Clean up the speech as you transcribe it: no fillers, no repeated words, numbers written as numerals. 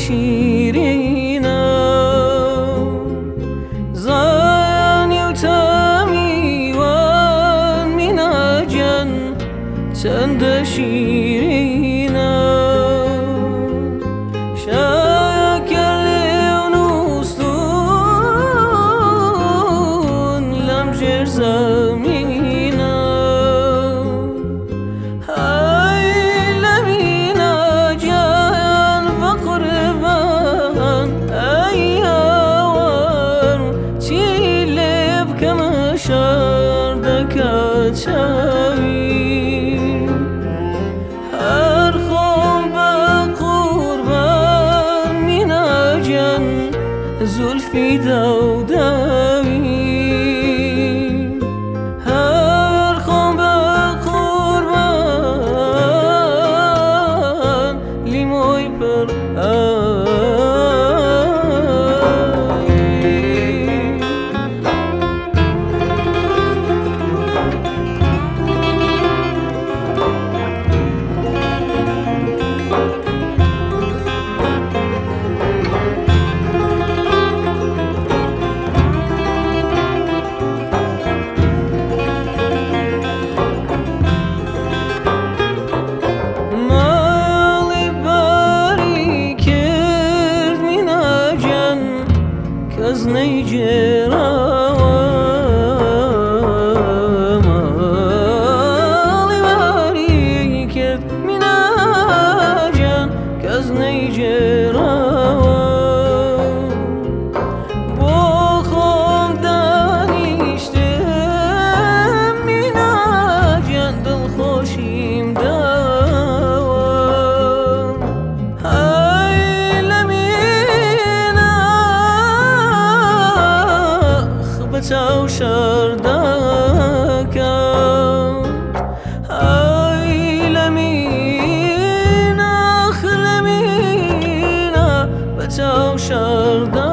شیرینم زانی و تمیوان مناجن چند شیرینم شاکر لیونوستون لمجر زمینم های لمینا جان و قربان ای آوار چی لب کمشار دکاچاوی زلفی دوداوی هر خون به قربان لیموی پر از نیجرام مالی باری کرد مناجن که از نیجرام با خود دانیشتم مناجن دل خوشیم دوام بچاو شردکم ای لمینا خلمینا بچاو شردکم